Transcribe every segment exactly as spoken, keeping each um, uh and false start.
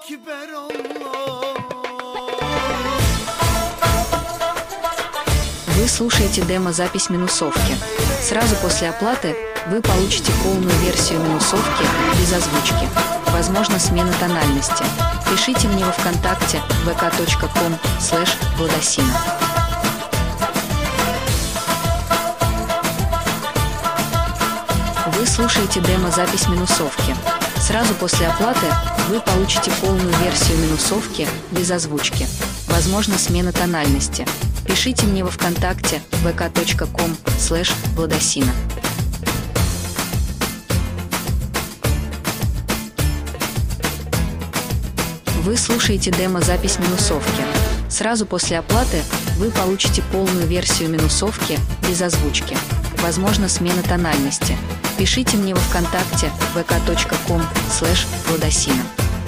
Ekber Allah. Вы слушаете демо-запись минусовки. Сразу после оплаты вы получите полную версию минусовки без озвучки. Возможно, смена тональности. Пишите мне во ВКонтакте вэ ка точка ком слэш владосина. Вы слушаете демо-запись минусовки. Сразу после оплаты вы получите полную версию минусовки без озвучки. Возможно, смена тональности. Пишите мне во ВКонтакте вэ ка точка ком слэш владосина. Вы слушаете демо-запись минусовки. Сразу после оплаты вы получите полную версию минусовки без озвучки. Возможно, смена тональности. Пишите мне во ВКонтакте вэ ка точка ком слэш владосина.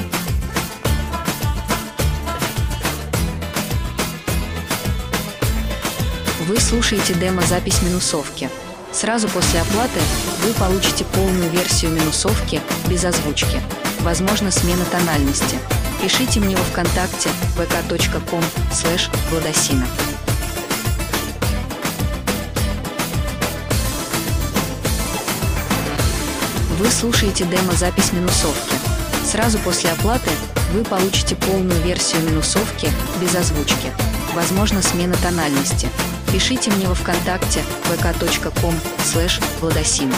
Вы слушаете демо-запись минусовки. Сразу после оплаты вы получите полную версию минусовки без озвучки. Возможно, смена тональности. Пишите мне во ВКонтакте вэ ка точка ком слэш владосина. Вы слушаете демо-запись минусовки. Сразу после оплаты вы получите полную версию минусовки без озвучки. Возможно, смена тональности. Пишите мне во ВКонтакте вэ ка точка ком слэш владосина.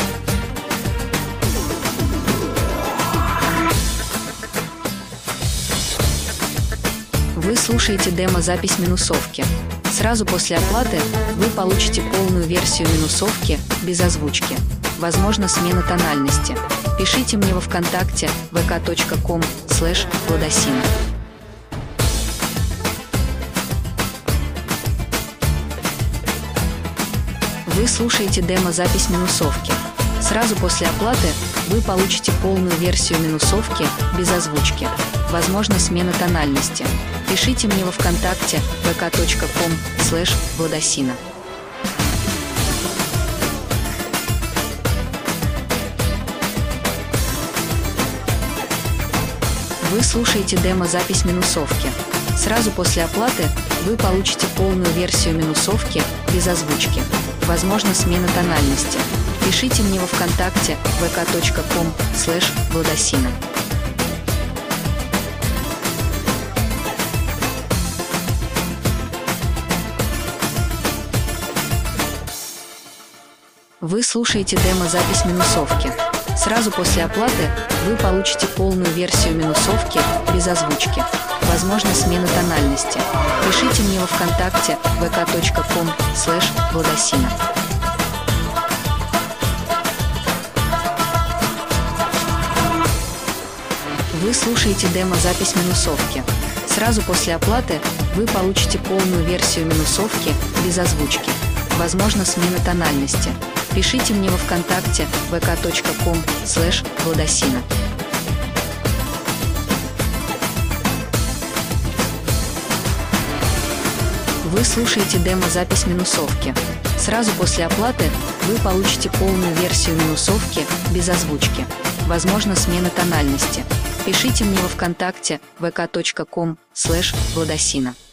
Вы слушаете демо-запись минусовки. Сразу после оплаты вы получите полную версию минусовки без озвучки. Возможно, смена тональности. Пишите мне во ВКонтакте вэ ка точка ком слэш владосина. Вы слушаете демо-запись минусовки. Сразу после оплаты вы получите полную версию минусовки без озвучки. Возможно, смена тональности. Пишите мне во ВКонтакте вэ ка точка ком слэш владосина. Вы слушаете демо-запись минусовки. Сразу после оплаты вы получите полную версию минусовки без озвучки. Возможно, смена тональности. Пишите мне во ВКонтакте вэ ка точка ком слэш владосина. Вы слушаете демо-запись минусовки. Сразу после оплаты вы получите полную версию минусовки без озвучки. Возможно, смена тональности. Пишите мне во ВКонтакте вэ ка точка ком слэш владосина. Вы слушаете демо-запись минусовки. Сразу после оплаты вы получите полную версию минусовки без озвучки. Возможно, смена тональности. Пишите мне во ВКонтакте вэ ка точка ком слэш владосина. Вы слушаете демо-запись минусовки. Сразу после оплаты вы получите полную версию минусовки без озвучки. Возможно, смена тональности. Пишите мне во ВКонтакте вэ ка точка ком слэш владосина.